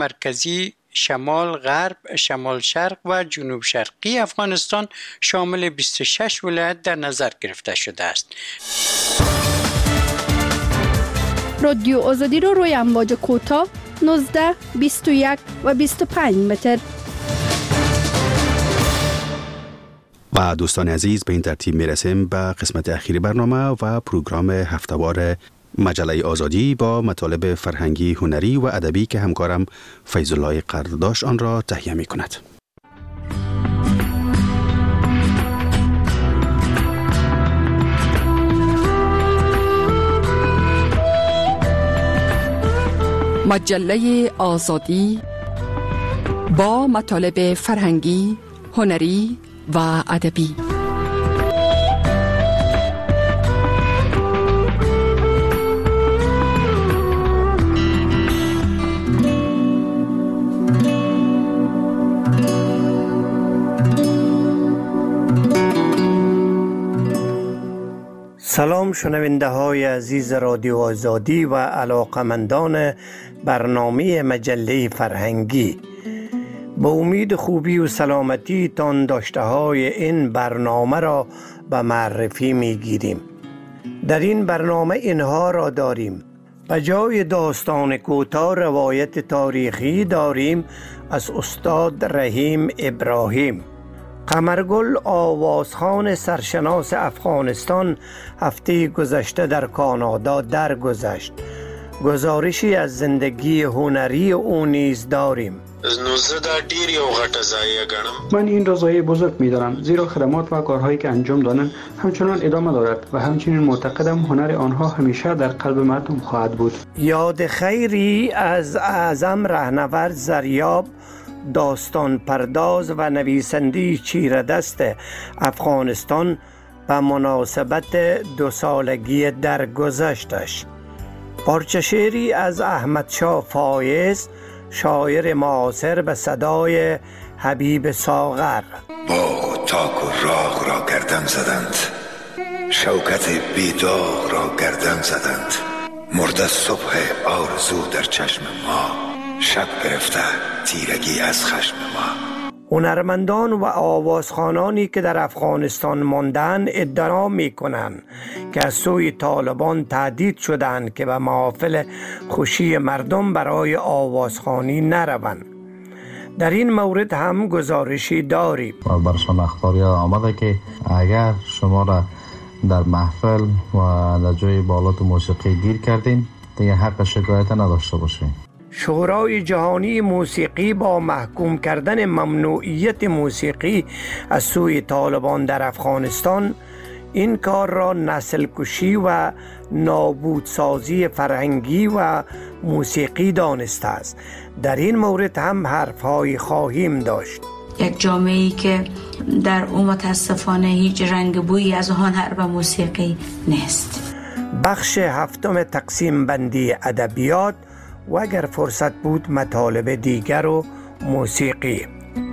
مرکزی، شمال غرب، شمال شرق و جنوب شرقی افغانستان شامل 26 ولایت در نظر گرفته شده است. رادیو آزادی رو روی امواج کوتاه 19، 21 و 25 متر. و دوستان عزیز، به این ترتیب میرسیم به قسمت اخیر برنامه و پروگرام هفتهوار مجله آزادی با مطالب فرهنگی، هنری و ادبی که همکارم فیض الله قرداش آن را تهیه می کند. مجله آزادی با مطالب فرهنگی، هنری و ادبی. سلام شنونده های عزیز رادیو آزادی و علاقمندان برنامه مجله فرهنگی. با امید خوبی و سلامتی تان داشته های این برنامه را به معرفی می گیریم. در این برنامه اینها را داریم: به جای داستان کوتاه روایت تاریخی داریم از استاد رحیم ابراهیم. قمرگل آوازخوان سرشناس افغانستان هفته گذشته در کانادا درگذشت. گزارشی از زندگی هنری او نیز داریم. زه دا ډیر یو غټه ضایعه ګڼم. من این را ضایعه بزرگ می‌دانم، زیرا خدمات و کارهایی که انجام دادند همچنان ادامه دارد و همچنین معتقدم هنر آنها همیشه در قلب مردم خواهد بود. یاد خیری از اعظم رهنورد زریاب، داستان پرداز و نویسنده چیردست افغانستان به مناسبت 2 سالگی درگذشتش. پارچه شعری از احمد شاه فایز، شاعر معاصر، به صدای حبیب ساغر. باغ و تاک و راغ را گردن زدند، شوکت بیداغ را گردن زدند. مرده صبح آرزو در چشم ما، شب گرفته تیرگی از خشم ما. هنرمندان و آوازخوانانی که در افغانستان ماندن ادعا می کنند که از سوی طالبان تهدید شدند که به محافل خوشی مردم برای آوازخوانی نروند. در این مورد هم گزارشی داریم. برشان اخباری آمده که اگر شما را در محفل و در جای بالات موسیقی گیر کردین دیگه حق شکایت نداشته باشین. شورای جهانی موسیقی با محکوم کردن ممنوعیت موسیقی از سوی طالبان در افغانستان این کار را نسل کشی و نابودسازی فرهنگی و موسیقی دانسته است. در این مورد هم حرف‌هایی خواهیم داشت. یک جامعه‌ای که در او متاسفانه هیچ رنگ بویی از هنر و موسیقی نیست. بخش 7 تقسیم بندی ادبیات و اگر فرصت بود مطالب دیگر و موسیقی.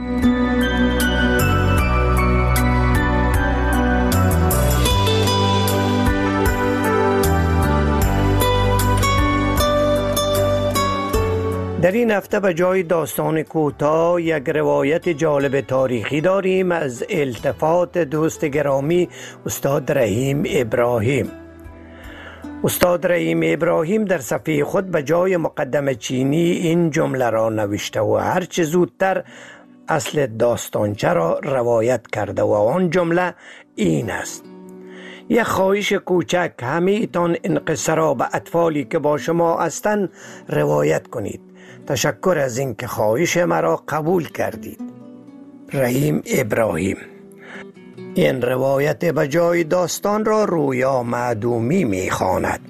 در این هفته به جای داستان کوتاه یک روایت جالب تاریخی داریم از التفات دوست گرامی استاد رحیم ابراهیم. استاد رحیم ابراهیم در صفحه خود به جای مقدمه چینی این جمله را نوشته و هرچه زودتر اصل داستانچه را روایت کرده و آن جمله این است: یک خواهش کوچک، همه ایتان این قصه را به اطفالی که با شما هستند روایت کنید. تشکر از این که خواهش مرا قبول کردید. رحیم ابراهیم. این روایت به جای داستان را رویا معدومی می خواند.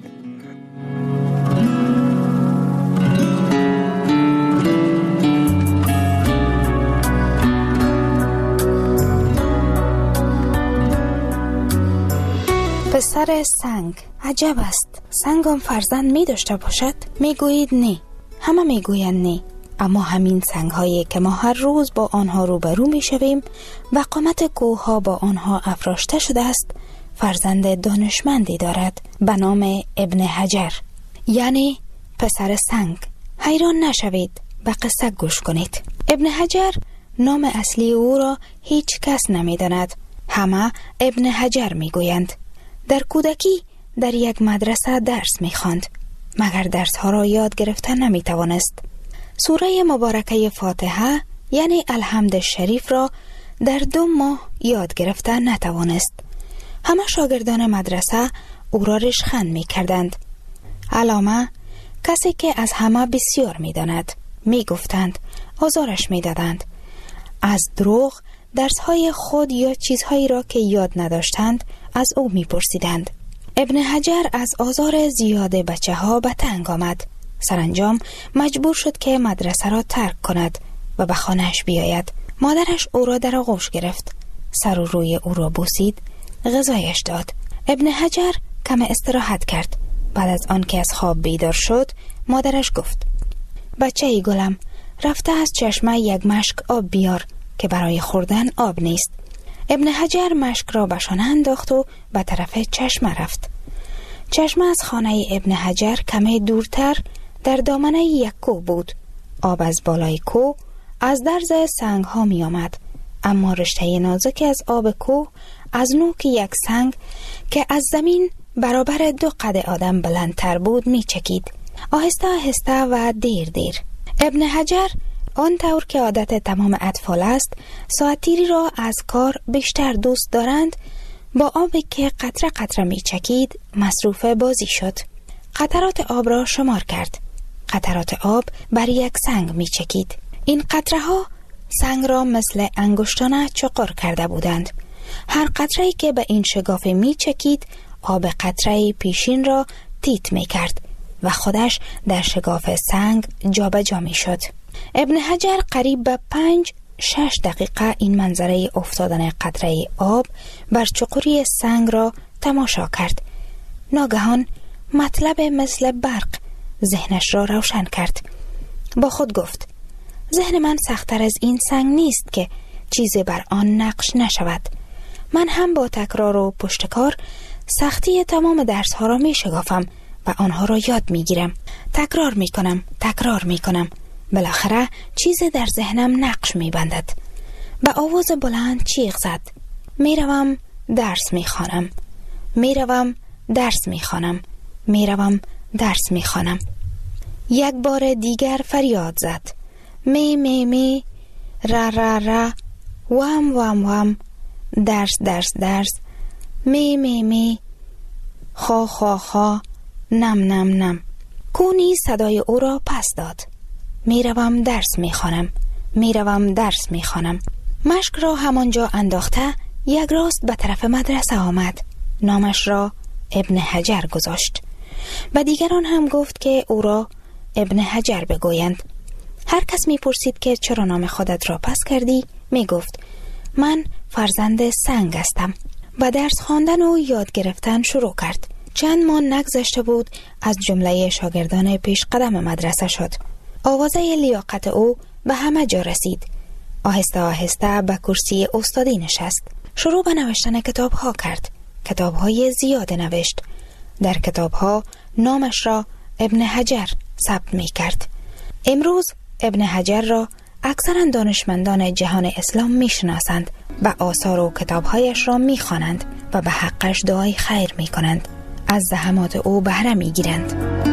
پسر سنگ. عجب است، سنگ هم فرزند می داشته باشد؟ می گویید نه، همه می گویند نه. اما همین سنگ هایی که ما هر روز با آنها روبرو می شویم و قامت کوه ها با آنها افراشته شده است، فرزند دانشمندی دارد به نام ابن حجر، یعنی پسر سنگ. حیران نشوید، به قصه گوش کنید. ابن حجر نام اصلی او را هیچ کس نمی داند. همه ابن حجر می گویند. در کودکی در یک مدرسه درس می خواند، مگر درس ها را یاد گرفتن نمی توانست. سوره مبارکه فاتحه یعنی الحمد شریف را در 2 ماه یاد گرفتن نتوانست. همه شاگردان مدرسه او را ریشخند می کردند. علامه کسی که از همه بسیار می داند می گفتند، آزارش می دادند. از دروغ درسهای خود یا چیزهایی را که یاد نداشتند از او می پرسیدند. ابن حجر از آزار زیاد بچه ها به تنگ آمد. سرانجام مجبور شد که مدرسه را ترک کند و به خانه‌اش بیاید. مادرش او را در آغوش گرفت، سر و روی او را بوسید، غذایش داد. ابن حجر کم استراحت کرد. بعد از آن که از خواب بیدار شد مادرش گفت: بچه ای گلم، رفته از چشمه یک مشک آب بیار که برای خوردن آب نیست. ابن حجر مشک را به شانه انداخت و به طرف چشمه رفت. چشمه از خانه ابن حجر کمی دورتر در دامنه یک کوه بود. آب از بالای کوه از درز سنگ ها می آمد، اما رشته نازک از آب کوه از نوک یک سنگ که از زمین برابر 2 قد آدم بلندتر بود می چکید. آهسته آهسته و دیر دیر. ابن حجر آن طور که عادت تمام اطفال است، ساعتیری را از کار بیشتر دوست دارند، با آبی که قطره قطره می چکید مصروف بازی شد. قطرات آب را شمار کرد. قطرات آب بر یک سنگ می چکید. این قطره ها سنگ را مثل انگشتانه چقر کرده بودند. هر قطره‌ای که به این شگافه می چکید آب قطره پیشین را تیت می کرد و خودش در شگاف سنگ جابجا می شد. ابن حجر قریب به 5-6 دقیقه این منظره افتادن قطره آب بر چقری سنگ را تماشا کرد. ناگهان مطلب مثل برق ذهنش را روشن کرد. با خود گفت: ذهن من سخت‌تر از این سنگ نیست که چیزی بر آن نقش نشود. من هم با تکرار و پشتکار سختی تمام درس ها را می شگافم و آنها را یاد می گیرم. تکرار می کنم. بالاخره چیزی در ذهنم نقش می بندد. به آواز بلند چیغ زد: می روم درس می خوانم. درس می خوانم. یک بار دیگر فریاد زد: می می می، را را را، وام وام وام، درس، می می می، خا خا خا، نم نم نم. کونی صدای او را پس داد: می روم درس می خوانم. مشک را همانجا انداخته یک راست به طرف مدرسه آمد. نامش را ابن حجر گذاشت. و دیگران هم گفت که او را ابن حجر بگویند. هر کس می پرسید که چرا نام خودت را پس کردی، می گفت: من فرزند سنگ هستم. و درس خواندن و یاد گرفتن شروع کرد. چند ماه نگذشته بود از جمله شاگردان پیش قدم مدرسه شد. آوازه لیاقت او به همه جا رسید. آهسته آهسته به کرسی استادی نشست. شروع به نوشتن کتاب ها کرد. کتاب های زیاد نوشت. در کتاب ها نامش را ابن حجر ثبت می کرد. امروز ابن حجر را اکثر دانشمندان جهان اسلام می شناسند و آثار و کتابهایش را می خوانند و به حقش دعای خیر می کنند. از زحمات او بهره می گیرند.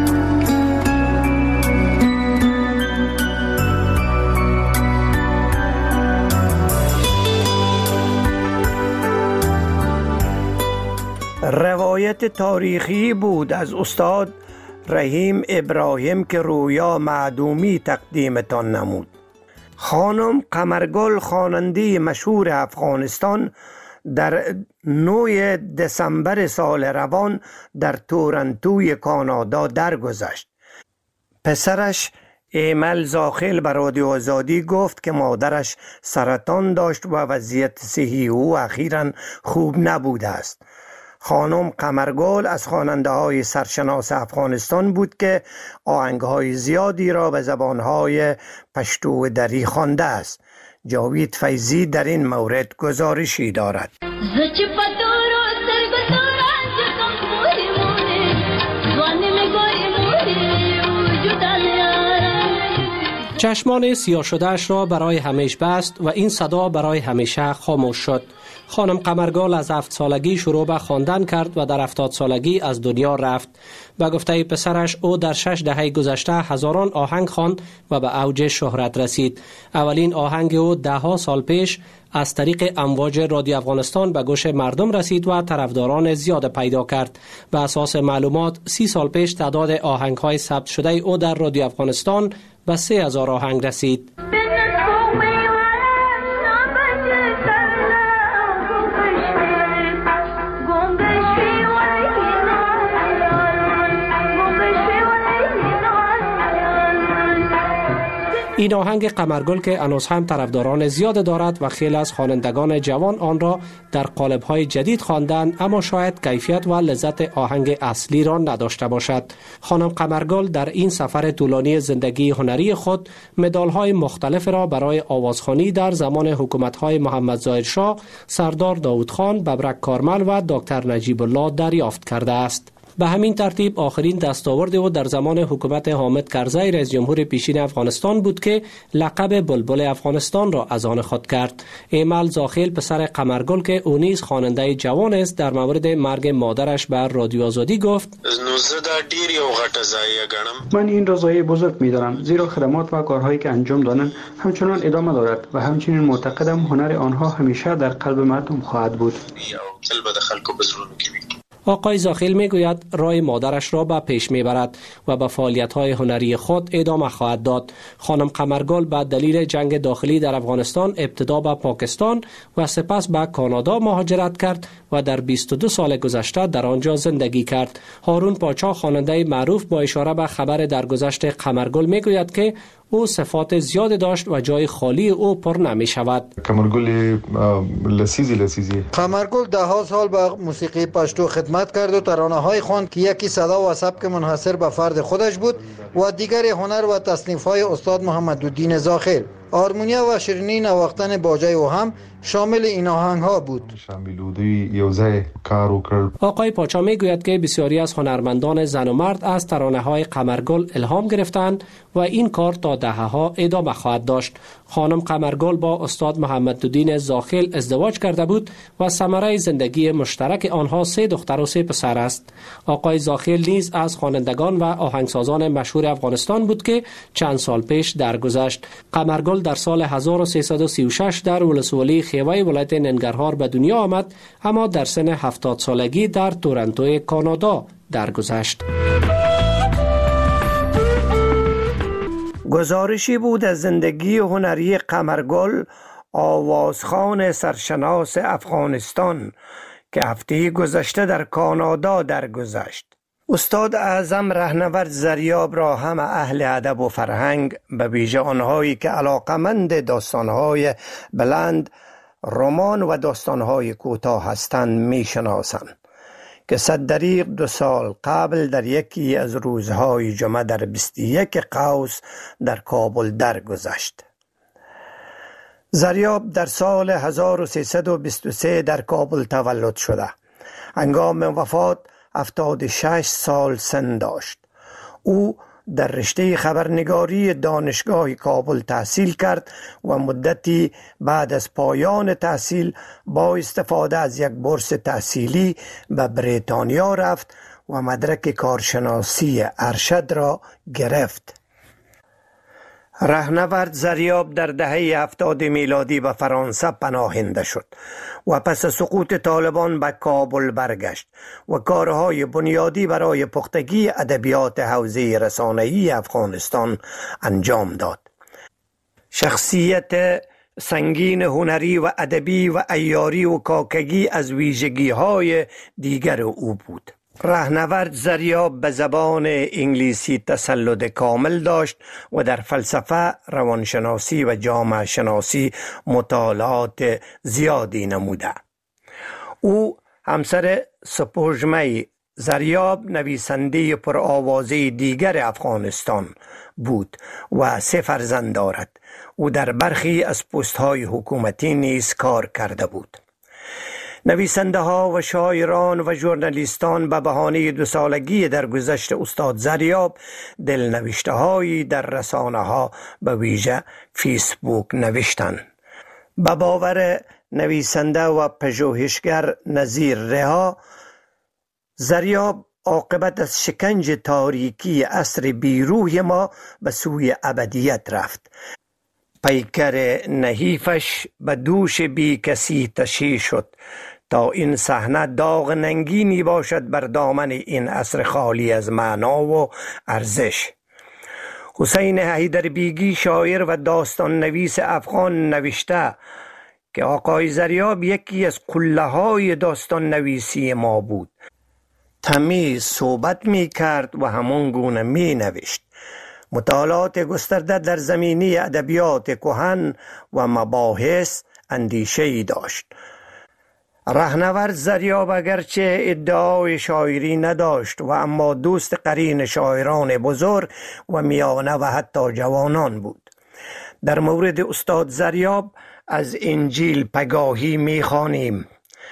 روایت تاریخی بود از استاد رحیم ابراهیم که رویا معدومی تقدیمتان نمود. خانم قمرگل خواننده مشهور افغانستان در 9 دسامبر سال روان در تورنتوی کانادا درگذشت. پسرش ایمل زاخل به رادیو آزادی گفت که مادرش سرطان داشت و وضعیت صحی او اخیراً خوب نبوده است. خانم قمرگل از خواننده‌های سرشناس افغانستان بود که آهنگ‌های زیادی را به زبان‌های پشتو و دری خوانده است. جاوید فیضی در این مورد گزارشی دارد. چشمان سیاه شدهش را برای همیشه بست و این صدا برای همیشه خاموش شد. خانم قمرگل از 7 سالگی شروع به خواندن کرد و در 70 سالگی از دنیا رفت. به گفته پسرش او در 6 دهه گذشته هزاران آهنگ خواند و به اوج شهرت رسید. اولین آهنگ او 10 سال پیش از طریق امواج رادیو افغانستان به گوش مردم رسید و طرفداران زیاد پیدا کرد. به اساس معلومات 30 سال پیش تعداد آهنگ‌های ثبت شده او در رادیو افغانستان به 3000 آهنگ رسید. این آهنگ قمرگل که هنوز هم طرفداران زیاد دارد و خیلی از خوانندگان جوان آن را در قالب‌های جدید خواندند، اما شاید کیفیت و لذت آهنگ اصلی را نداشته باشد. خانم قمرگل در این سفر طولانی زندگی هنری خود مدال‌های مختلف را برای آوازخوانی در زمان حکومت‌های محمد ظاهر شاه، سردار داود خان، ببرک کارمل و دکتر نجیب الله دریافت کرده است. به همین ترتیب آخرین دستاورد او در زمان حکومت حامد کرزی رئیس جمهور پیشین افغانستان بود که لقب بلبل افغانستان را از آن خود کرد. ایمل زاخیل پسر قمرگل که او نیز خواننده جوان است در مورد مرگ مادرش بر رادیو آزادی گفت: من این را ضایعه بزرگ می‌دانم، زیرا خدمات و کارهایی که انجام دادند همچنان ادامه دارد و همچنین معتقدم هنر آنها همیشه در قلب مردم خواهد بود. آقای زاخیل میگوید راه مادرش را به پیش میبرد و به فعالیت‌های هنری خود ادامه خواهد داد. خانم قمرگل به دلیل جنگ داخلی در افغانستان ابتدا به پاکستان و سپس به کانادا مهاجرت کرد و در 22 سال گذشته در آنجا زندگی کرد. هارون پاچا خواننده معروف با اشاره به خبر درگذشت قمرگل میگوید که او صفات زیاد داشت و جای خالی او پر نمی شود. قمرگل لسیزی قمرگل 10 سال به موسیقی پشتو خدمت کرد و ترانه‌های خواند که یکی صدا و سبک منحصر به فرد خودش بود و دیگری هنر و تصنیف‌های استاد محمدالدین زاخیل. آرمونیا و شیرینی نواختن باجه او هم شامل این آهنگ‌ها بود. آقای پاچا میگوید که بسیاری از هنرمندان زن و مرد از ترانه‌های قمرگل الهام گرفتند و این کار تا دهه‌ها ادامه خواهد داشت. خانم قمرگل با استاد محمدالدین زاخیل ازدواج کرده بود و ثمره زندگی مشترک آنها 3 دختر و 3 پسر است. آقای زاخیل نیز از خوانندگان و آهنگسازان مشهور افغانستان بود که چند سال پیش درگذشت. قمرگل در سال 1336 در ولسوالی خیوه ولایت ننگرهار به دنیا آمد، اما در سن 70 سالگی در تورنتو کانادا درگذشت. گزارشی بود از زندگی هنری قمرگل، آوازخوان سرشناس افغانستان که هفته گذشته در کانادا درگذشت. استاد اعظم رهنورد زریاب را هم اهل ادب و فرهنگ، به ویژه آنهایی که علاقمند داستانهای بلند، رمان و داستانهای کوتاه هستند میشناسند که صددریغ 2 سال قبل در یکی از روزهای جمعه در 21 قوس در کابل درگذشت. زریاب در سال 1323 در کابل تولد شده. هنگام وفات 76 سال سن داشت. او در رشته خبرنگاری دانشگاه کابل تحصیل کرد و مدتی بعد از پایان تحصیل با استفاده از یک بورس تحصیلی به بریتانیا رفت و مدرک کارشناسی ارشد را گرفت. رهنورد زریاب در دهه 70 میلادی به فرانسه پناهنده شد و پس از سقوط طالبان به کابل برگشت و کارهای بنیادی برای پختگی ادبیات حوزه رسانه‌ای افغانستان انجام داد. شخصیت سنگین هنری و ادبی و عیاری و کاکگی از ویژگی‌های دیگر او بود. رهنورد زریاب به زبان انگلیسی تسلط کامل داشت و در فلسفه، روانشناسی و جامعه شناسی مطالعات زیادی نموده. او همسر سپوږمۍ زریاب نویسنده پرآوازه دیگر افغانستان بود و 3 فرزند دارد. او در برخی از پست‌های حکومتی نیز کار کرده بود. نویسنده ها و شاعران و ژورنالیستان به بهانه 2 سالگی درگذشت استاد زریاب دلنوشته هایی در رسانه ها به ویژه فیسبوک نوشتند. به باور نویسنده و پژوهشگر نظیر رها، زریاب عاقبت از شکنج تاریکی عصر بیروح ما به سوی ابدیت رفت. پیکر نحیفش به دوش بی کسی تشییع شد تا این صحنه داغ ننگینی باشد بر دامن این عصر خالی از معنا و ارزش. حسین حیدربیگی شاعر و داستان نویس افغان نوشته که آقای زریاب یکی از قله‌های داستان نویسی ما بود. تمیز صحبت می کرد و همان گونه می نوشت. مطالعات گسترده در زمینه ادبیات کهن و مباحث اندیشه‌ای داشت. رهنورد زریاب اگرچه ادعای شاعری نداشت و اما دوست قرین شاعران بزرگ و میانه و حتی جوانان بود. در مورد استاد زریاب از انجیل پگاهی می‌خوانیم: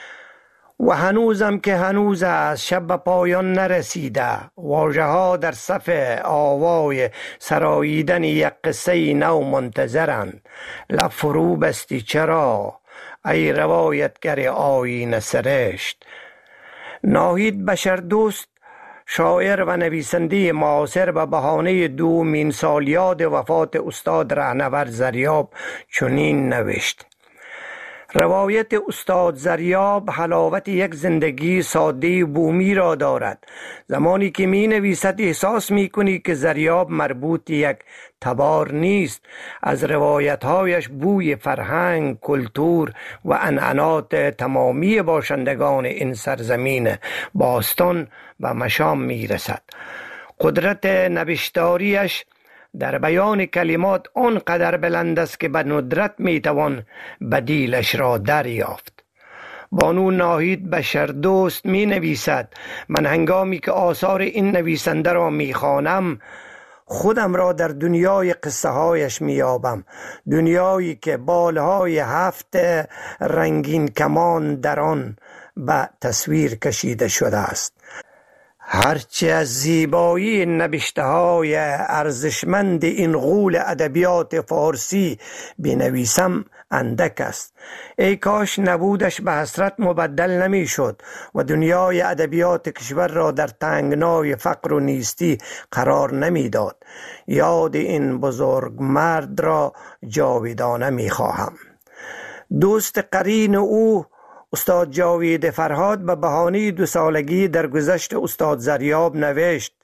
و هنوزم که هنوز از شب پایان نرسیده، واژه ها در صف آوای سراییدن یک قصه نو منتظرند. لب فرو بستی چرا ای روایتگر آیین سرشت. ناهید بشردوست شاعر و نویسنده معاصر به بهانه 2 سالیاد وفات استاد رهنورد زریاب چنین نوشت: روایت استاد زریاب حلاوت یک زندگی ساده بومی را دارد. زمانی که می نویسد احساس می کنی که زریاب مربوط یک تبار نیست. از روایتهایش بوی فرهنگ، کلتور و عنعنات تمامی باشندگان این سرزمین باستان و مشام می رسد. قدرت نوشتاریش در بیان کلمات آنقدر بلند است که به ندرت میتوان بدیلش را دریافت. بانو ناهید بشردوست می نویسد: من هنگامی که آثار این نویسنده را میخوانم خودم را در دنیای قصه هایش میابم، دنیایی که بالهای 7 رنگین کمان در آن به تصویر کشیده شده است. هرچه از زیبایی نوشته های ارزشمند این غول ادبیات فارسی بنویسم اندک است. ای کاش نبودش به حسرت مبدل نمی شد و دنیای ادبیات کشور را در تنگنای فقر و نیستی قرار نمی داد. یاد این بزرگ مرد را جاودانه می خواهم. دوست قرین او استاد جاوید فرهاد به بهانه 2 سالگی در گذشت استاد زریاب نوشت: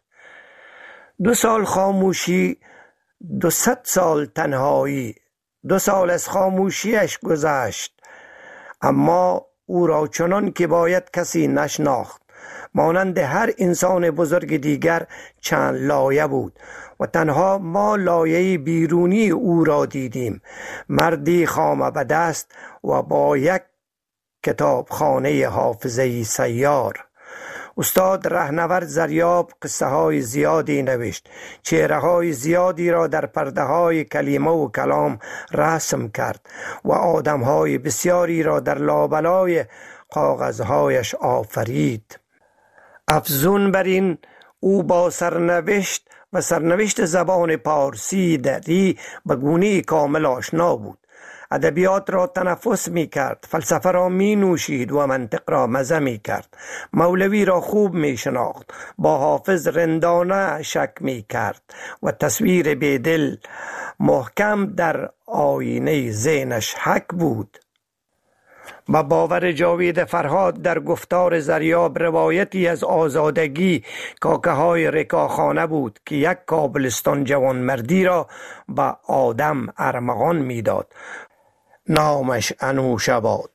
2 سال خاموشی، 200 سال تنهایی. 2 سال از خاموشیش گذشت، اما او را چنان که باید کسی نشناخت. مانند هر انسان بزرگ دیگر چند لایه بود و تنها ما لایه بیرونی او را دیدیم. مردی خامه به دست و با یک کتابخانه حافظه‌ای سیار. استاد رهنورد زریاب قصه های زیادی نوشت. چهره های زیادی را در پرده های کلمه و کلام رسم کرد و آدم های بسیاری را در لابلای کاغذهایش آفرید. افزون بر این او با سرنوشت و سرنوشت زبان پارسی دری به گونه کامل آشنا بود. ادبیات را تنفس می کرد، فلسفه را می نوشید و منطق را مزه می کرد. مولوی را خوب می شناخت، با حافظ رندانه شک می کرد و تصویر بیدل محکم در آینه ذهنش حک بود. با باور جاوید فرهاد در گفتار زریاب روایتی از آزادگی کاکه های رکاخانه بود که یک کابلستان جوانمردی را به آدم ارمغان میداد. نامش انوشاباد.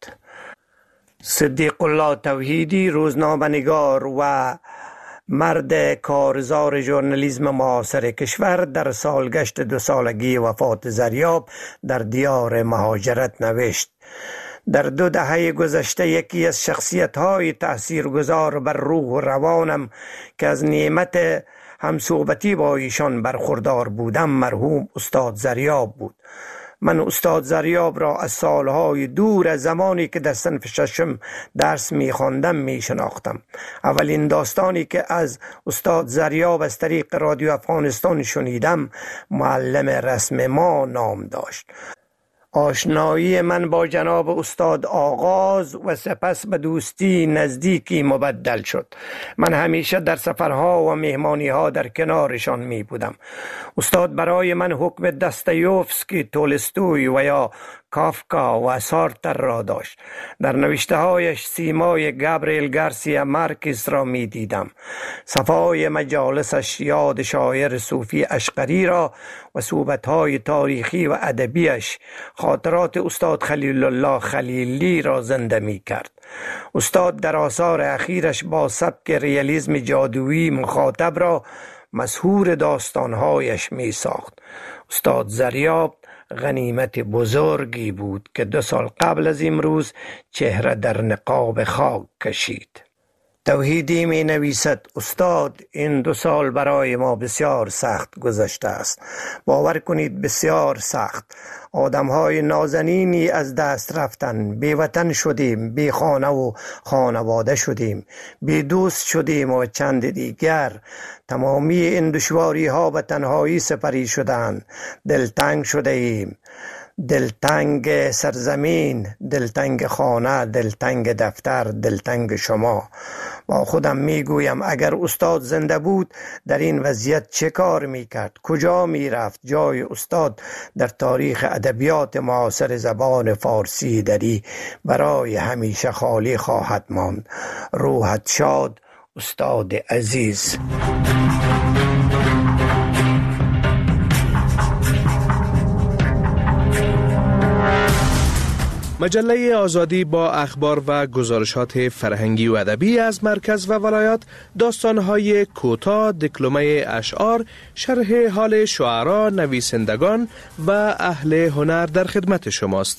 صدیق الله توحیدی، روزنامه‌نگار و مرد کارزار ژورنالیسم معاصر کشور، در سالگشت 2 سالگی وفات زریاب در دیار مهاجرت نوشت: در 2 دهه گذشته یکی از شخصیت‌های تاثیرگذار بر روح و روانم که از نعمت همصحبتی با ایشان برخوردار بودم مرحوم استاد زریاب بود. من استاد زریاب را از سالهای دور از زمانی که در صنف ششم درس می‌خواندم می‌شناختم. اولین داستانی که از استاد زریاب از طریق رادیو افغانستان شنیدم معلم رسم ما نام داشت. آشنایی من با جناب استاد آغاز و سپس به دوستی نزدیکی مبدل شد. من همیشه در سفرها و مهمانیها در کنارشان می بودم. استاد برای من حکم دستایوفسکی، تولستوی و یا کافکا و سارتر را داشت. در نوشته هایش سیمای گابریل گارسیا مارکز را می دیدم. صفای مجالسش یاد شاعر صوفی اشقری را و صحبت های تاریخی و ادبیش خاطرات استاد خلیل الله خلیلی را زنده می کرد. استاد در آثار اخیرش با سبک ریالیسم جادویی مخاطب را مسحور داستانهایش می ساخت. استاد زریاب غنیمت بزرگی بود که 2 سال قبل از امروز چهره در نقاب خاک کشید. توحیدی می نویسد: استاد، این 2 سال برای ما بسیار سخت گذشته است. باور کنید بسیار سخت. آدمهای نازنینی از دست رفتن، بی وطن شدیم، بی خانه و خانواده شدیم، بی دوست شدیم و چند دیگر. تمامی این دشواری ها به تنهایی سپری شدند. دلتنگ شده ایم، دلتنگ سرزمین، دلتنگ خانه، دلتنگ دفتر، دلتنگ شما. با خودم میگویم اگر استاد زنده بود در این وضعیت چه کار میکرد؟ کجا میرفت؟ جای استاد در تاریخ ادبیات معاصر زبان فارسی دری برای همیشه خالی خواهد ماند. روحت شاد استاد عزیز. مجله آزادی با اخبار و گزارشات فرهنگی و ادبی از مرکز و ولایات، داستان‌های کوتاه، دکلمه اشعار، شرح حال شعرا، نویسندگان و اهل هنر در خدمت شماست.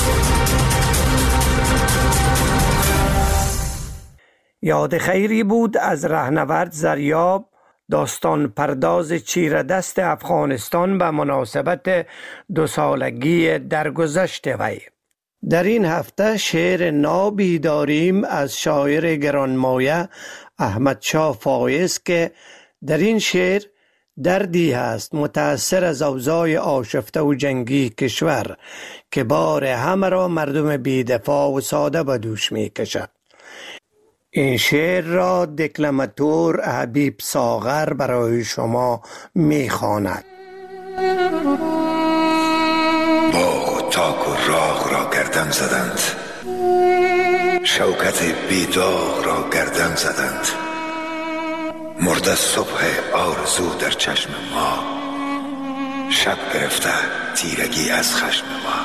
یاد خیری بود از رهنورد زریاب، داستان پرداز چیردست افغانستان به مناسبت 2 سالگی درگذشت وی. در این هفته شعر نابی داریم از شاعر گرانمایه احمد شاه فایز که در این شعر دردی هست متأثر از اوضاع آشفته و جنگی کشور که بار همه را مردم بی‌دفاع و ساده به دوش می کشد. این شعر را دکلماتور حبیب ساغر برای شما می خواند. باغ و تاک و راغ را گردن زدند، شوکت بیداغ را گردن زدند. مرده صبح آرزو در چشم ما، شب گرفته تیرگی از خشم ما.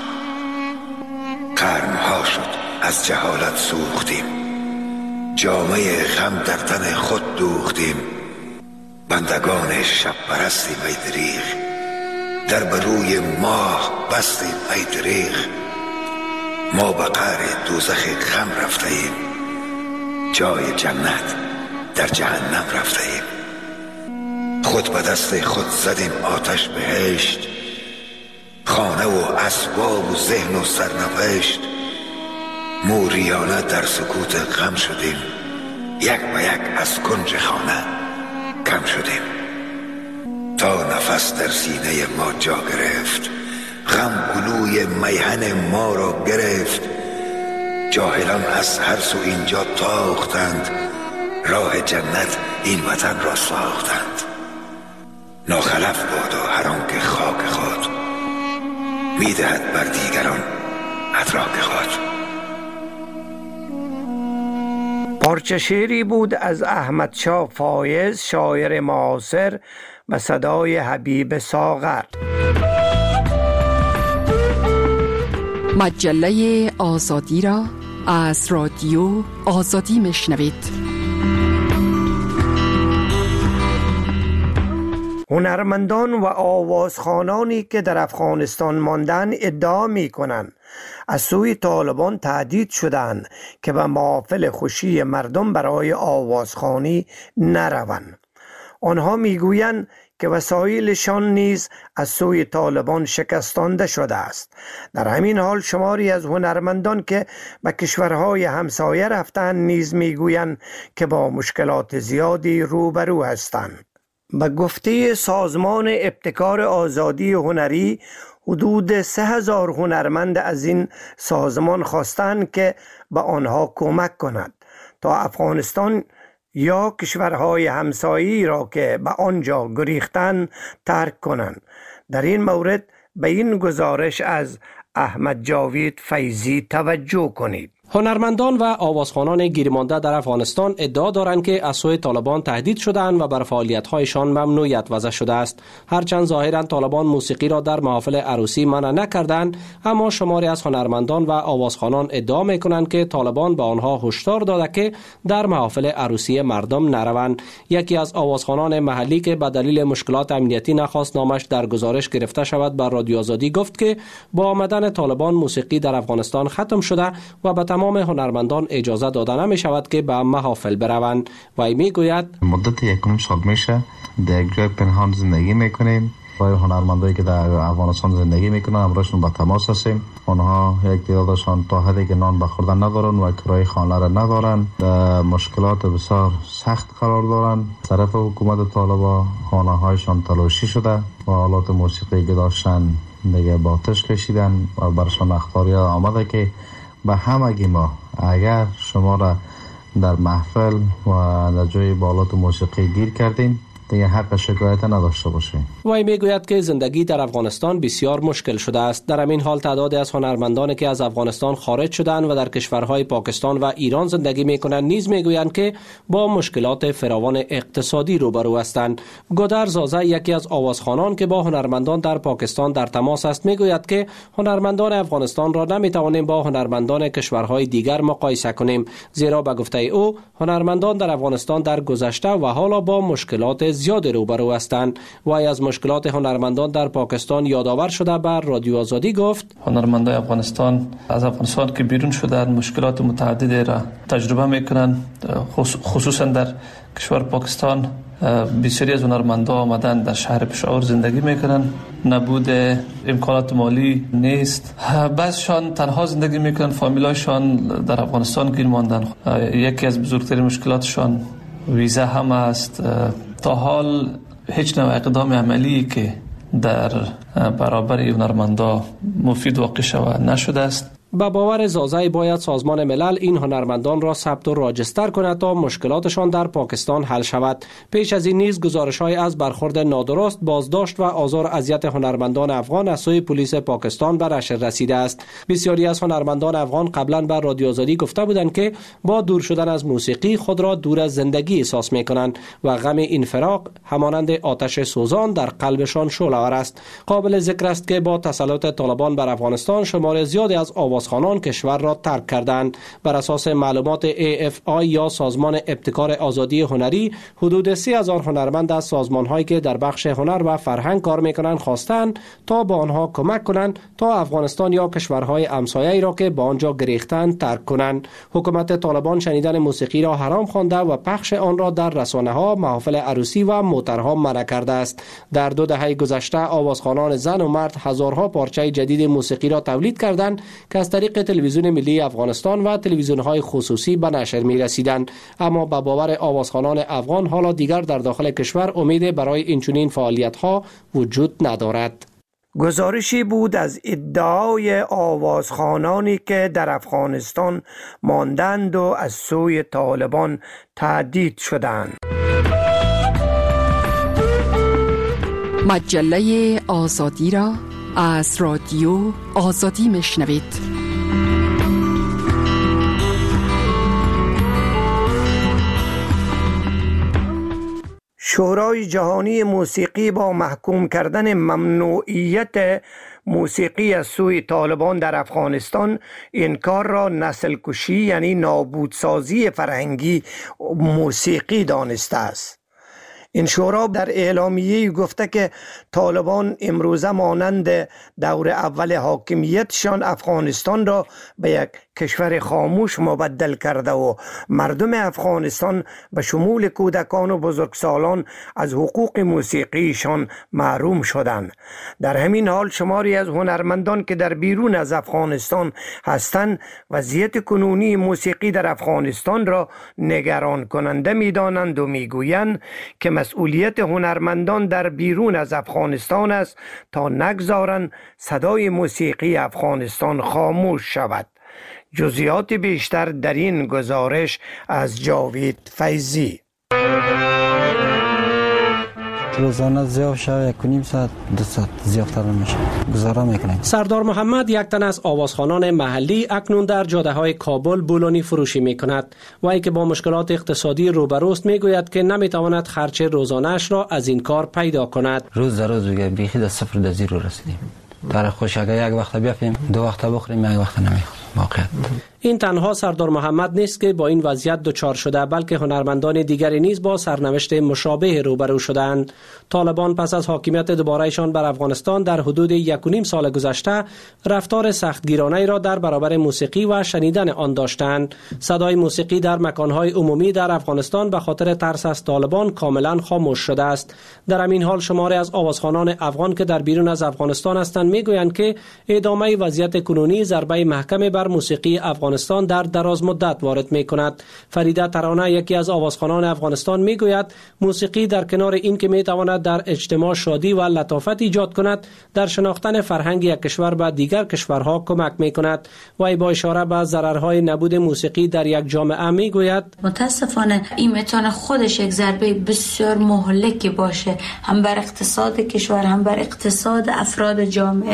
قرنها شد از جهالت سوختیم، جامه غم در تن خود دوختیم. بندگان شب پرستیم ای دریغ، در بروی ماه بستیم ای دریغ. ما به قعر دوزخ غم رفته ایم، جای جنت در جهنم رفته ایم. خود به دست خود زدیم آتش بهشت، خانه و اسباب و ذهن و سرنوشت. موریانه در سکوت غم شدیم، یک به یک از کنج خانه کم شدیم. تا نفس در سینه ما جا گرفت، غم گلوی میهن ما را گرفت. جاهلان از هر سو اینجا تاختند، راه جنت این وطن را ساختند. ناخلف بادا هر آنکه خاک خود، میدهد بر دیگران ادراک خود. پارچه شعری بود از احمد شاه فایز، شاعر معاصر، به صدای حبیب ساغر. مجله آزادی را از رادیو آزادی میشنوید. هنرمندان و آوازخوانانی که در افغانستان ماندن ادعا می کنند از سوی طالبان تهدید شدند که به محافل خوشی مردم برای آوازخوانی نروند. آنها می گویند که وسایلشان نیز از سوی طالبان شکستانده شده است. در همین حال شماری از هنرمندان که به کشورهای همسایه رفتند نیز میگویند که با مشکلات زیادی روبرو هستند. به گفته سازمان ابتکار آزادی هنری، حدود 3000 هنرمند از این سازمان خواستند که به آنها کمک کند تا افغانستان یا کشورهای همسایه‌ای را که به آنجا گریختند ترک کنند. در این مورد به این گزارش از احمد جاوید فیضی توجه کنید. هنرمندان و آوازخوانان گیرمانده در افغانستان ادعا دارند که از سوی طالبان تهدید شدند و بر فعالیت‌هایشان ممنوعیت وضع شده است. هرچند ظاهراً طالبان موسیقی را در محافل عروسی منع نکردند، اما شماری از هنرمندان و آوازخوانان ادعا می‌کنند که طالبان به آنها هشدار داده که در محافل عروسی مردم نروند. یکی از آوازخوانان محلی که به دلیل مشکلات امنیتی نخواست نامش در گزارش گرفته شود بر رادیو آزادی گفت که با آمدن طالبان موسیقی در افغانستان ختم شده و به تمام هنرمندان اجازه داده نمی شود که به محافل بروند. وی می گوید مدت 1 سال میشه در یک جای پنهان زندگی میکنیم. برای هنرمندایی که در افغانستان زندگی میکنن همراهشون با تماس هستیم. آنها یک تعدادشان تا حدی که نان به خوردن ندارن و کرایه خانه را ندارن، مشکلات بسیار سخت قرار دارن. طرف حکومت طالبان خانه هایشان تلاشی شده و آلات موسیقی که داشتن دیگه با آتش کشیدن و برشان اخطاری آمده که به همگی ما اگر شما را در محفل و در جای بالات موسیقی گیر کردین دیگه حق شکایت نداشته باشیم. وی میگوید که زندگی در افغانستان بسیار مشکل شده است. در همین حال تعدادی از هنرمندانی که از افغانستان خارج شدند و در کشورهای پاکستان و ایران زندگی میکنند نیز میگویند که با مشکلات فراوان اقتصادی روبرو هستند. گودر زازه یکی از آوازخوانان که با هنرمندان در پاکستان در تماس است میگوید که هنرمندان افغانستان را نمیتوانیم با هنرمندان کشورهای دیگر مقایسه کنیم، زیرا به گفته او هنرمندان در افغانستان در گذشته و حالا با مشکلات زیاد روبرو هستند. و از مشکلات هنرمندان در پاکستان یادآور شده بر رادیو آزادی گفت هنرمندان افغانستان از افغانستان که بیرون شدند مشکلات متعددی را تجربه میکنند. خصوصا در کشور پاکستان بسیاری از هنرمندان آمدن در شهر پشاور زندگی میکنن. نبود امکانات مالی نیست. بعضشان تنها زندگی میکنن، فامیلایشان در افغانستان گیر ماندن. یکی از بزرگترین مشکلاتشان ویزا هم است. تا حال هیچ نوع اقدام عملی که در برابر هنرمندان مفید واقع شود نشده است. به باور زازه باید سازمان ملل این هنرمندان را ثبت و راجستر کند تا مشکلاتشان در پاکستان حل شود. پیش از این نیز گزارش‌های از برخورد نادرست، بازداشت و آزار اذیت هنرمندان افغان از سوی پلیس پاکستان به نشر رسیده است. بسیاری از هنرمندان افغان قبلا بر رادیو آزادی گفته بودند که با دور شدن از موسیقی خود را دور از زندگی احساس می‌کنند و غم این فراق همانند آتش سوزان در قلبشان شعله‌ور است. قابل ذکر است که با تسلط طالبان بر افغانستان شمار زیادی از آوازخوانان کشور را ترک کردند. بر اساس معلومات AFI یا سازمان ابتکار آزادی هنری، حدود 30,000 هنرمند از سازمان‌هایی که در بخش هنر و فرهنگ کار می‌کنند خواستند تا با آنها کمک کنند تا افغانستان یا کشورهای همسایه‌ای را که با آنجا گریختند ترک کنند. حکومت طالبان شنیدن موسیقی را حرام خوانده و پخش آن را در رسانه‌ها، محافل عروسی و موترها منع کرده است. در 2 دهه گذشته آوازخوانان زن و مرد هزارها پارچه جدید موسیقی را تولید کردند که از طریق تلویزیون ملی افغانستان و تلویزیون‌های خصوصی به نشر می‌رسیدند. اما به باور آوازخوانان افغان حالا دیگر در داخل کشور امید برای اینچنین فعالیت‌ها وجود ندارد. گزارشی بود از ادعای آوازخوانانی که در افغانستان ماندند و از سوی طالبان تهدید شدند. مجله آزادی را از رادیو آزادی میشنوید. شورای جهانی موسیقی با محکوم کردن ممنوعیت موسیقی از سوی طالبان در افغانستان این کار را نسل کشی یعنی نابودسازی فرهنگی موسیقی دانسته است. این شورا در اعلامیه گفته که طالبان امروزه مانند دور اول حاکمیتشان افغانستان را به یک کشور خاموش مبدل کرده و مردم افغانستان به شمول کودکان و بزرگسالان از حقوق موسیقیشان محروم شدند. در همین حال شماری از هنرمندان که در بیرون از افغانستان هستند وضعیت کنونی موسیقی در افغانستان را نگران کننده می‌دانند و می‌گویند که مسئولیت هنرمندان در بیرون از افغانستان است تا نگذارند صدای موسیقی افغانستان خاموش شود. جزئیات بیشتر در این گزارش از جاوید فیضی. روزانه زیاد شب 1.5 ساعت 2 ساعت زیادتر میشه گزارا میکنیم. سردار محمد یک تن از آوازخوانان محلی اکنون در جاده های کابل بولونی فروشی میکند. وی که با مشکلات اقتصادی روبروست میگوید که نمیتواند خرچ روزانه‌اش را از این کار پیدا کند. روز در روز دیگه بیخی در صفر در زیرو رسیدیم. در خوش اگه یک وقت بیافیم 2 وقت بخوریم یک وقت نمیخوریم. واقعا این تنها سردار محمد نیست که با این وضعیت دچار شده، بلکه هنرمندان دیگری نیز با سرنوشت مشابه روبرو شدند. طالبان پس از حاکمیت دوباره‌شان بر افغانستان در حدود 1.5 سال گذشته رفتار سختگیرانه را در برابر موسیقی و شنیدن آن داشتند. صدای موسیقی در مکانهای عمومی در افغانستان به خاطر ترس از طالبان کاملا خاموش شده است. در همین حال شماری از آوازخوانان افغان که در بیرون از افغانستان هستند میگویند که ادامه وضعیت کنونی ضربه محکم بر موسیقی افغانستان در دراز مدت وارد می کند. فریده ترانه یکی از آوازخوانان افغانستان می گوید موسیقی در کنار این که می تواند در اجتماع شادی و لطافت ایجاد کند، در شناختن فرهنگ یک کشور به دیگر کشورها کمک می کند. و با اشاره به ضررهای نبود موسیقی در یک جامعه می گوید متاسفانه این میتونه خودش یک ضربه بسیار مهلکی باشه، هم بر اقتصاد کشور هم بر اقتصاد افراد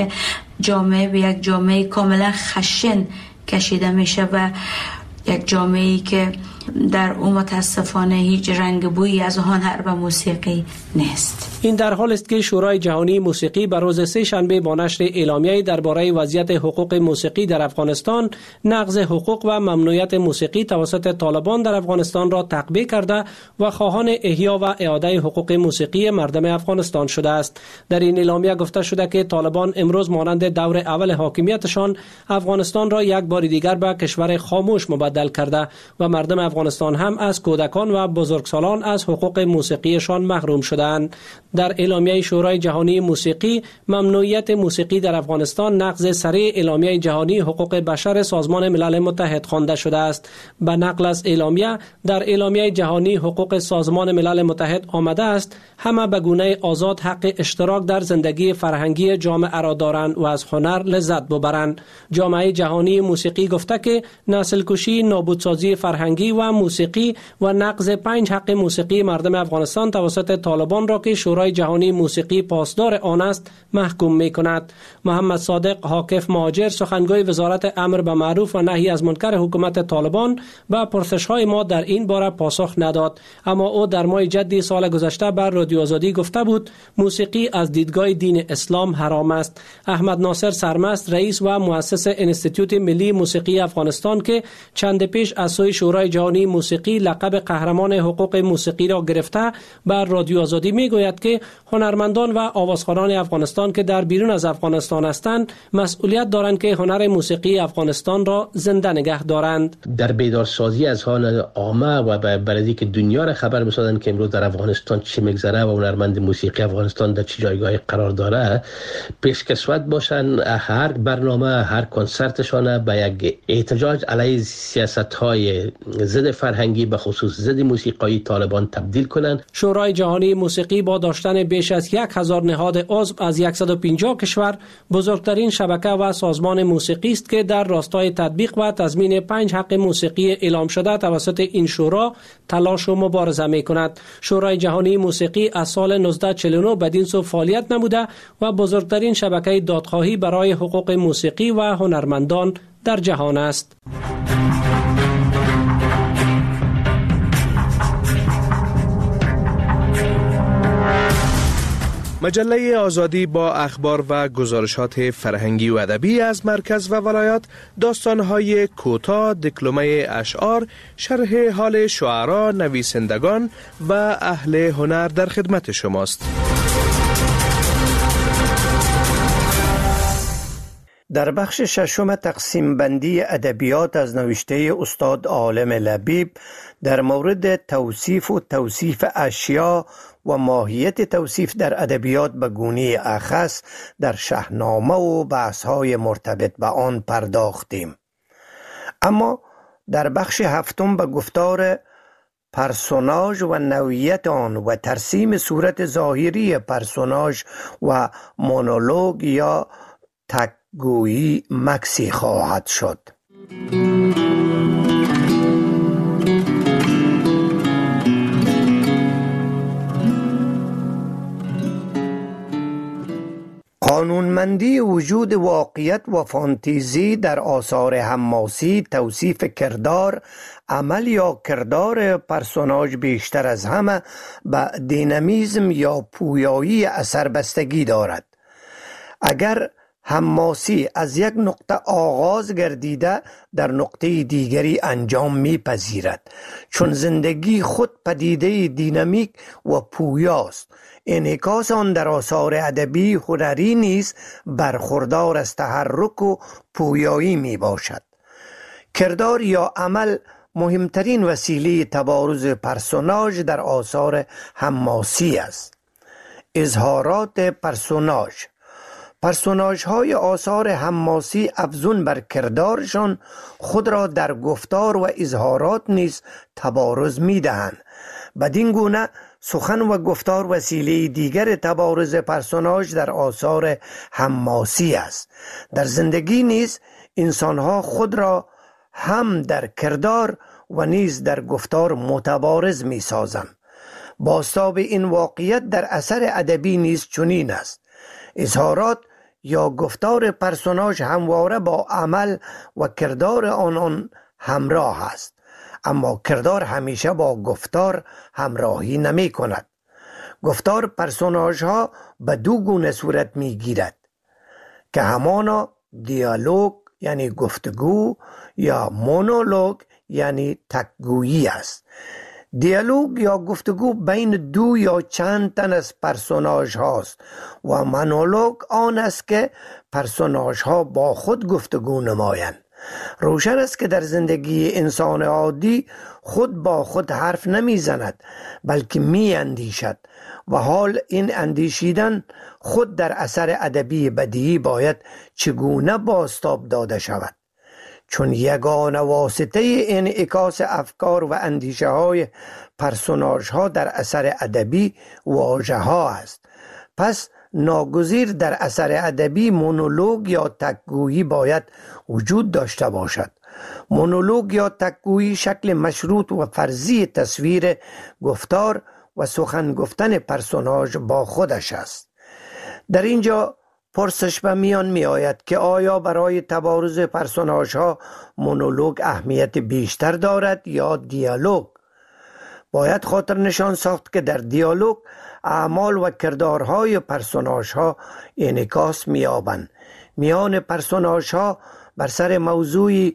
جامعه به یک جامعه کاملا خشن کشیده میشه و یک جامعه‌ای که در اون متاسفانه هیچ رنگ بویی از هنر و موسیقی نیست. این در حال است که شورای جهانی موسیقی بر روز سه شنبه با نشر اعلامیه‌ای درباره وضعیت حقوق موسیقی در افغانستان، نقض حقوق و ممنوعیت موسیقی توسط طالبان در افغانستان را تقبیح کرده و خواهان احیا و اعاده حقوق موسیقی مردم افغانستان شده است. در این اعلامیه گفته شده که طالبان امروز مانند دور اول حاکمیتشان افغانستان را یک بار دیگر به کشور خاموش مبدل کرده و مردم افغانستان هم از کودکان و بزرگسالان از حقوق موسیقیشان محروم شدند. در اعلامیه شورای جهانی موسیقی، ممنوعیت موسیقی در افغانستان نقض صریح اعلامیه جهانی حقوق بشر سازمان ملل متحد خوانده شده است. به نقل از اعلامیه، در اعلامیه جهانی حقوق سازمان ملل متحد آمده است همه به گونه آزاد حق اشتراک در زندگی فرهنگی جامعه را دارند و از هنر لذت ببرند. جامعه جهانی موسیقی گفته که نسل کشی، نابودسازی فرهنگی و موسیقی و نقض 5 حق موسیقی مردم افغانستان توسط طالبان را که شورای جهانی موسیقی پاسدار آن است محکوم می کند. محمد صادق حاکف مهاجر، سخنگوی وزارت امر به معروف و نهی از منکر حکومت طالبان، به پرسش‌های ما در این باره پاسخ نداد، اما او در ماه جدی سال گذشته بر رادیو آزادی گفته بود موسیقی از دیدگاه دین اسلام حرام است. احمد ناصر سرمست، رئیس و مؤسس انستیتوت ملی موسیقی افغانستان که چند پیش از سوی شورای جهانی موسیقی لقب قهرمان حقوق موسیقی را گرفته، بر رادیو آزادی میگوید که هنرمندان و آوازخوانان افغانستان که در بیرون از افغانستان هستند مسئولیت دارند که هنر موسیقی افغانستان را زنده نگه دارند. در بیدارسازی از حال عامه و برای که دنیا را خبر بسازند که امروز در افغانستان چه میگذره و هنرمند موسیقی افغانستان در چه جایگاهی قرار داره، پیشکسوت باشن هر برنامه، هر کنسرتشان به یک احتجاج علیه سیاست‌های ضد فرهنگی به خصوص ضد موسیقی طالبان تبدیل کنند. شورای جهانی موسیقی با داشتن بیش از 1000 نهاد عضو از 150 کشور بزرگترین شبکه و سازمان موسیقی است که در راستای تطبیق و تضمین 5 حق موسیقی اعلام شده توسط این شورا تلاش و مبارزه می‌کند. شورای جهانی موسیقی از سال 1949 بدین سو فعالیت نموده و بزرگترین شبکه دادخواهی برای حقوق موسیقی و هنرمندان در جهان است. مجله آزادی با اخبار و گزارشات فرهنگی و ادبی از مرکز و ولایات، داستان‌های کوتاه، دکلمه اشعار، شرح حال شعرا، نویسندگان و اهل هنر در خدمت شماست. در بخش ششم تقسیم بندی ادبیات از نوشته استاد عالم لبیب در مورد توصیف و توصیف اشیا و ماهیت توصیف در ادبیات به گونه اخص در شاهنامه و بحث‌های مرتبط به آن پرداختیم. اما در بخش هفتم به گفتار پرسوناژ و نوعیت آن و ترسیم صورت ظاهری پرسوناژ و مونولوگ یا تکگویی مکسی خواهد شد. قانونمندی وجود واقعیت و فانتزی در آثار حماسی، توصیف کردار، عمل یا کردار پرسوناژ بیشتر از همه به دینامیزم یا پویایی اثر بستگی دارد. اگر حماسی از یک نقطه آغاز گردیده در نقطه دیگری انجام میپذیرد، چون زندگی خود پدیده دینامیک و پویاست. انعکاس آن در آثار ادبی هنری نیز برخوردار از تحرک و پویایی می باشد. کردار یا عمل مهمترین وسیله تبارز پرسوناژ در آثار حماسی است. اظهارات پرسوناژ های آثار حماسی افزون بر کردارشان خود را در گفتار و اظهارات نیز تبارز می دهند. بدین گونه سخن و گفتار وسیله دیگر تبارز پرسوناژ در آثار حماسی است. در زندگی نیز انسانها خود را هم در کردار و نیز در گفتار متبارز می سازند. بازتاب این واقعیت در اثر ادبی نیز چنین است. اظهارات یا گفتار پرسوناژ همواره با عمل و کردار آنان همراه است، اما کردار همیشه با گفتار همراهی نمی کند. گفتار پرسوناژ ها به دو گونه صورت می گیرد که همانا دیالوگ یعنی گفتگو یا مونولوگ یعنی تکگویی است. دیالوگ یا گفتگو بین دو یا چند تن از پرسوناژ هاست و مونولوگ آن است که پرسوناژ ها با خود گفتگو نمایند. روشن است که در زندگی انسان عادی خود با خود حرف نمی زند بلکه می اندیشد و حال این اندیشیدن خود در اثر ادبی بدیعی باید چگونه بازتاب داده شود، چون یگانه واسطه انعکاس افکار و اندیشه های پرسوناژ ها در اثر ادبی واژه ها است. پس ناگزیر در اثر ادبی مونولوگ یا تکگویی باید وجود داشته باشد. مونولوگ یا تکگویی شکل مشروط و فرضی تصویر گفتار و سخن گفتن پرسوناژ با خودش است. در اینجا پرسش به میان می آید که آیا برای تبارز پرسوناژ ها مونولوگ اهمیت بیشتر دارد یا دیالوگ؟ باید خاطر نشان ساخت که در دیالوگ اعمال و کردارهای پرسوناژ ها انعکاس می‌یابند. میان پرسوناژ ها بر سر موضوعی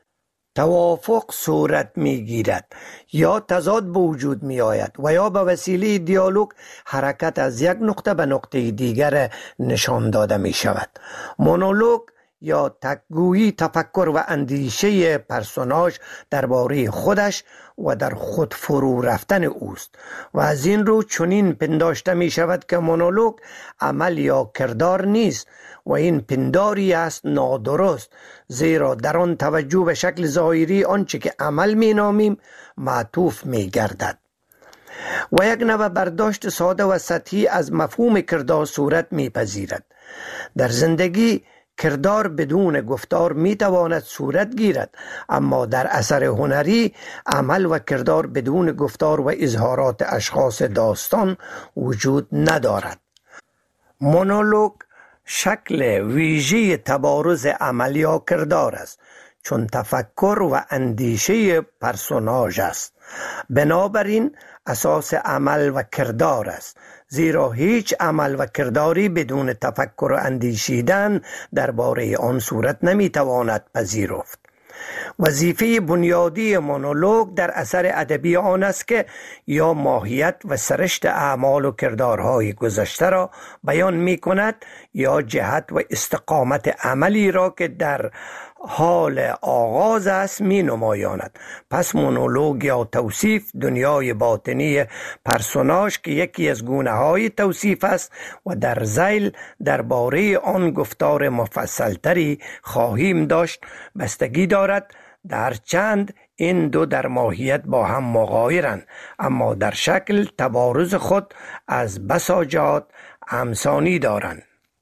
توافق صورت می‌گیرد یا تضاد به وجود می‌آید و یا به وسیله دیالوگ حرکت از یک نقطه به نقطه دیگر نشان داده می‌شود. مونولوگ یا تکگویی تفکر و اندیشه پرسوناژ درباره خودش و در خود فرو رفتن اوست و از این رو چنین پنداشته می شود که مونولوگ عمل یا کردار نیست و این پنداری است نادرست، زیرا در آن توجه به شکل ظاهری آنچه که عمل می نامیم معطوف می گردد و یک نوع برداشت ساده و سطحی از مفهوم کردار صورت می پذیرد. در زندگی کردار بدون گفتار می تواند صورت گیرد، اما در اثر هنری عمل و کردار بدون گفتار و اظهارات اشخاص داستان وجود ندارد. مونولوگ شکل ویژه تبارز عمل یا کردار است، چون تفکر و اندیشه پرسوناژ است. بنابراین اساس عمل و کردار است، زیرا هیچ عمل و کرداری بدون تفکر و اندیشیدن درباره آن صورت نمیتواند پذیرفت. وظیفه بنیادی مونولوگ در اثر ادبی آن است که یا ماهیت و سرشت اعمال و کردارهای گذشته را بیان می کند یا جهت و استقامت عملی را که در حال آغاز است می نمایاند. پس مونولوگ یا توصیف دنیای باطنی پرسوناژ که یکی از گونه های توصیف است و در ذیل درباره آن گفتار مفصلتری خواهیم داشت بستگی دارد در چند این دو در ماهیت با هم مغایرند، اما در شکل تبارز خود از بسا جهات همسانی دارند.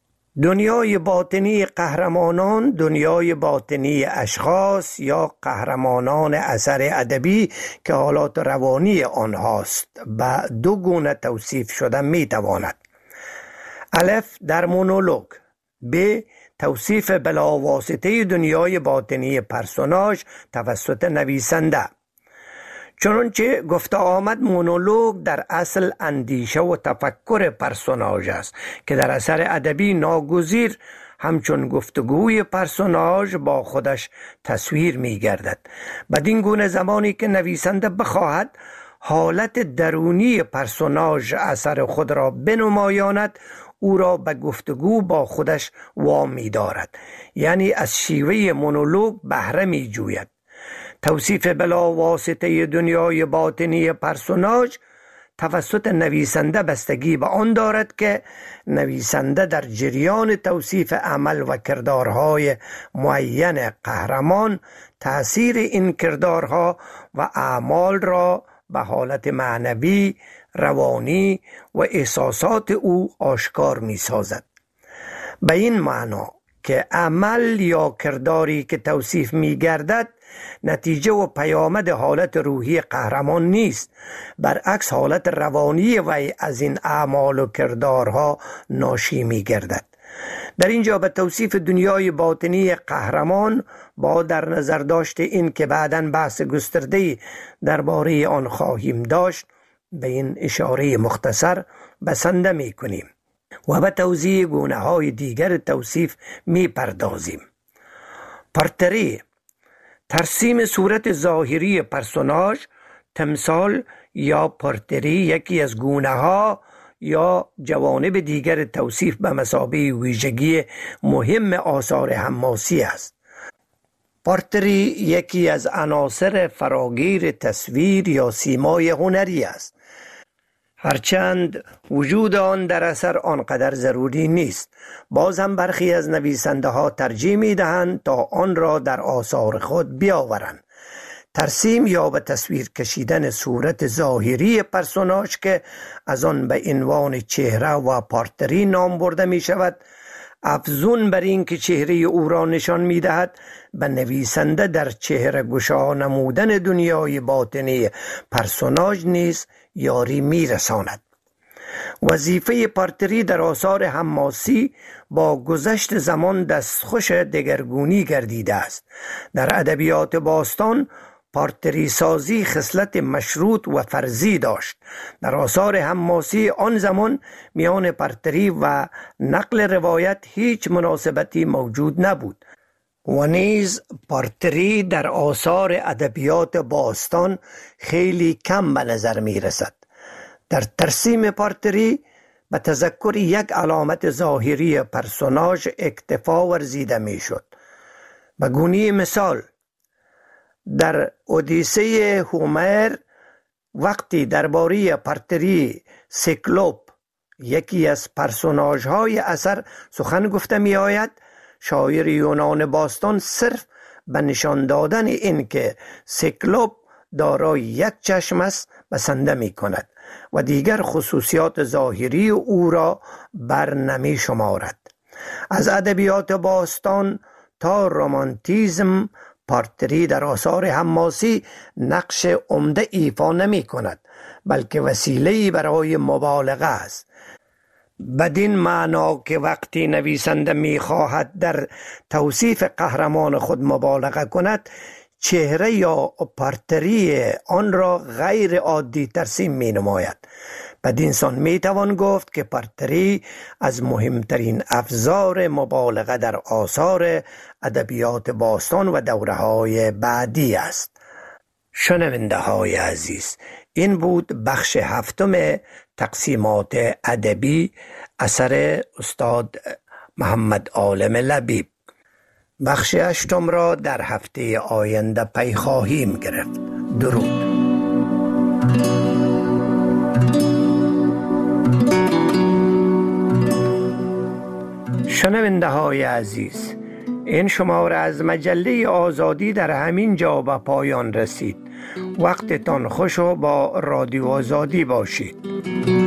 دنیای باطنی قهرمانان دنیای باطنی اشخاص یا قهرمانان اثر ادبی که حالات روانی آنهاست به دو گونه توصیف شده می تواند. الف در مونولوگ، ب توصیف بلاواسطه دنیای باطنی پرسوناژ توسط نویسنده. چنانچه گفته آمد مونولوگ در اصل اندیشه و تفکر پرسوناژ است که در اثر ادبی ناگزیر همچون گفتگوی پرسوناژ با خودش تصویر می گردد. بدین گونه زمانی که نویسنده بخواهد حالت درونی پرسوناژ اثر خود را بنمایاند او را به گفتگو با خودش وامی دارد، یعنی از شیوه مونولوگ بهره می جوید. توصیف بلاواسطه دنیای باطنی پرسوناژ توسط نویسنده بستگی به آن دارد که نویسنده در جریان توصیف عمل و کردارهای معین قهرمان تأثیر این کردارها و اعمال را به حالت معنوی، روانی و احساسات او آشکار می سازد. به این معنا که عمل یا کرداری که توصیف می گردد نتیجه و پیامد حالت روحی قهرمان نیست، برعکس حالت روانی وی از این اعمال و کردارها ناشی می گردد. در اینجا به توصیف دنیای باطنی قهرمان با در نظر داشت این که بعداً بحث گسترده‌ای درباره آن خواهیم داشت به این اشاره مختصر بسنده می کنیم و به توضیح گونه های دیگر توصیف می پردازیم. پارتری ترسیم صورت ظاهری پرسوناژ، تمثال یا پارتری یکی از گونه ها یا جوانب دیگر توصیف به مثابه ویژگی مهم آثار حماسی است. پارتری یکی از عناصر فراگیر تصویر یا سیمای هنری است، هرچند وجود آن در اثر آنقدر ضروری نیست. باز هم برخی از نویسنده ها ترجیح می دهند تا آن را در آثار خود بیاورند. ترسیم یا به تصویر کشیدن صورت ظاهری پرسوناژ که از آن به عنوان چهره و پارتری نام برده می شود، افزون بر این که چهره او را نشان می دهد، به نویسنده در چهره گشا نمودن دنیای باطنی پرسوناژ نیز یاری می رساند. وظیفه پارتری در آثار حماسی با گذشت زمان دستخوش دگرگونی گردیده است. در ادبیات باستان پارتری سازی خصلت مشروط و فرضی داشت. در آثار حماسی آن زمان میان پارتری و نقل روایت هیچ مناسبتی موجود نبود و نیز پارتری در آثار ادبیات باستان خیلی کم به نظر می رسد. در ترسیم پارتری به تذکر یک علامت ظاهری پرسوناژ اکتفا ورزیده می شد. به گونه مثال در اودیسه هومر وقتی درباره پارتری سیکلوپ یکی از پرسوناژهای اثر سخن گفته می آید، شاعر یونان باستان صرف به نشان دادن این که سیکلوپ دارای یک چشم است بسنده می کند و دیگر خصوصیات ظاهری او را بر نمی شمارد. از ادبیات باستان تا رومانتیزم پارتری در آثار حماسی نقش عمده ایفا نمی کند، بلکه وسیله‌ای برای مبالغه است. بدین معنا که وقتی نویسنده می خواهد در توصیف قهرمان خود مبالغه کند، چهره یا پارتری آن را غیر عادی ترسیم می نماید. بدینسان می توان گفت که پرتری از مهمترین افزار مبالغه در آثار ادبیات باستان و دوره‌های بعدی است. شنونده های عزیز، این بود بخش 7 تقسیمات ادبی اثر استاد محمد عالم لبیب. بخش 8 را در هفته آینده پی خواهیم گرفت. درود. شنونده های عزیز، این شماره از مجله آزادی در همین جا به پایان رسید. وقتتان خوش و با رادیو آزادی باشید.